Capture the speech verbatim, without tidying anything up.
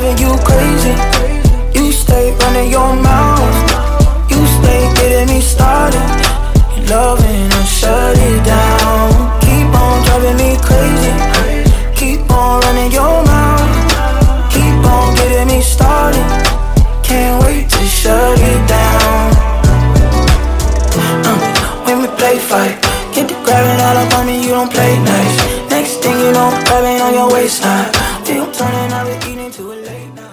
driving you crazy. You stay running your mouth. You stay getting me started. You loving and shut it down. Keep on driving me crazy. Keep on running your mouth. Keep on getting me started. Can't wait to shut it down. uh, When we play fight, get the grabbing all up on me, you don't play nice. Next thing you know, grabbing on your waistline. We gon' turn it, now we're eating to a late night.